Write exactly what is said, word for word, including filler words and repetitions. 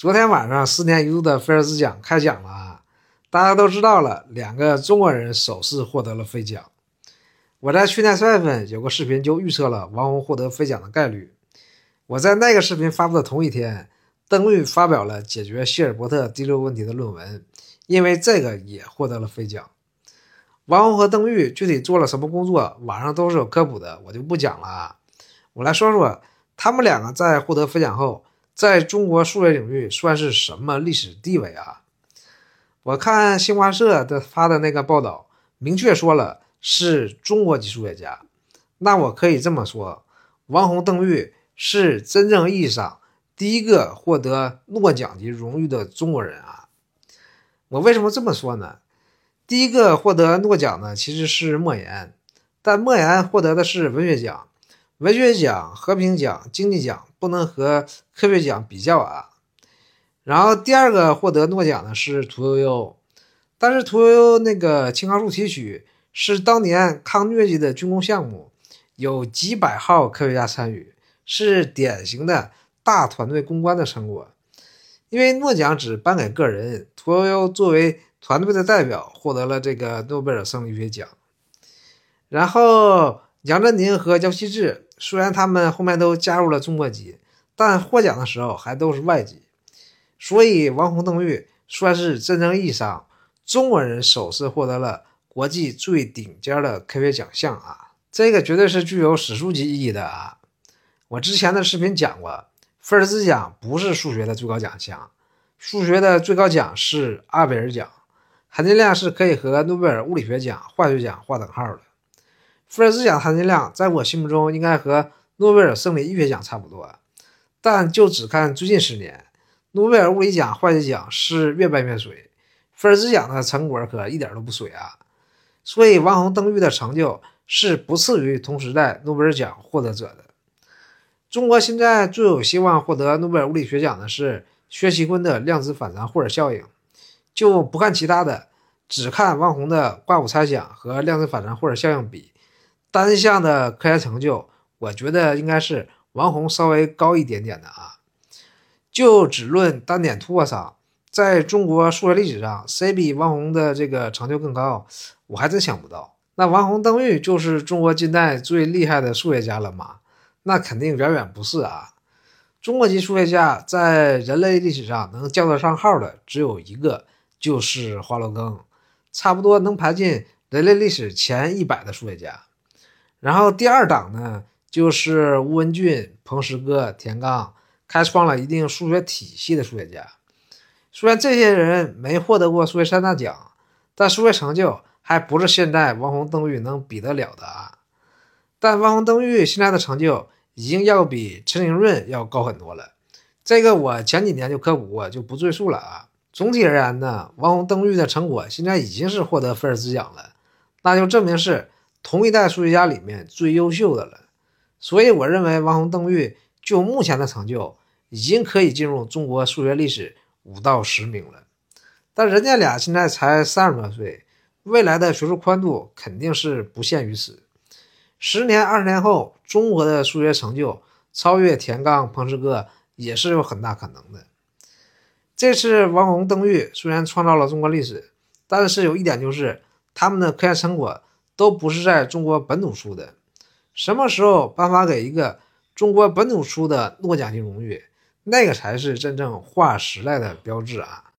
昨天晚上四年一度的菲尔兹奖开奖了啊，大家都知道了，两个中国人首次获得了飞奖。我在去年三月份有个视频就预测了王洪获得飞奖的概率。我在那个视频发布的同一天，邓玉发表了解决希尔伯特第六问题的论文，因为这个也获得了飞奖。王洪和邓玉具体做了什么工作，网上都是有科普的，我就不讲了啊。我来说说他们两个在获得飞奖后，在中国数学领域算是什么历史地位啊？我看新华社的发的那个报道，明确说了是中国籍数学家。那我可以这么说，王洪、邓玉是真正意义上第一个获得诺奖级荣誉的中国人啊。我为什么这么说呢？第一个获得诺奖的其实是莫言，但莫言获得的是文学奖。文学奖、和平奖、经济奖不能和科学奖比较啊。然后第二个获得诺奖的是屠呦呦，但是屠呦呦那个青蒿树提取是当年抗疟疾的军工项目，有几百号科学家参与，是典型的大团队攻关的成果。因为诺奖只颁给个人，屠呦呦作为团队的代表获得了这个诺贝尔生理学奖。然后杨振宁和焦希志虽然他们后面都加入了中国籍，但获奖的时候还都是外籍。所以王洪、邓玉算是真正意义上中国人首次获得了国际最顶尖的科学奖项啊，这个绝对是具有史书级意义的啊。我之前的视频讲过，菲尔兹奖不是数学的最高奖项，数学的最高奖是阿贝尔奖，含金量是可以和诺贝尔物理学奖、化学奖划等号的。菲尔兹奖含金量在我心目中应该和诺贝尔生理医学奖差不多，但就只看最近十年，诺贝尔物理奖、化学奖是越办越水，菲尔兹奖的成果可一点都不水啊。所以王洪、邓玉的成就是不次于同时代诺贝尔奖获得者的。中国现在最有希望获得诺贝尔物理学奖的是薛其坤的量子反常霍尔效应。就不看其他的，只看王洪的挂五猜想和量子反常霍尔效应比，单项的科研成就，我觉得应该是王洪稍微高一点点的啊。就只论单点突破上，在中国数学历史上，谁比王洪的这个成就更高，我还真想不到。那王洪、邓玉就是中国近代最厉害的数学家了吗？那肯定远远不是啊。中国籍数学家在人类历史上能叫得上号的只有一个，就是华罗庚，差不多能排进人类历史前一百的数学家。然后第二档呢，就是吴文俊、彭石歌、田刚，开创了一定数学体系的数学家。虽然这些人没获得过数学三大奖，但数学成就还不是现在王洪、邓玉能比得了的啊。但王洪、邓玉现在的成就已经要比陈景润要高很多了，这个我前几年就科普过，就不赘述了啊。总体而言呢，王洪、邓玉的成果现在已经是获得菲尔兹奖了，那就证明是同一代数学家里面最优秀的了。所以我认为王洪、邓玉就目前的成就已经可以进入中国数学历史五到十名了。但人家俩现在才三十多岁，未来的学术宽度肯定是不限于此。十年、二十年后，中国的数学成就超越田刚、彭石歌也是有很大可能的。这次王洪、邓玉虽然创造了中国历史，但是有一点就是他们的科研成果都不是在中国本土出的。什么时候颁发给一个中国本土出的诺奖级荣誉，那个才是真正划时代的标志啊。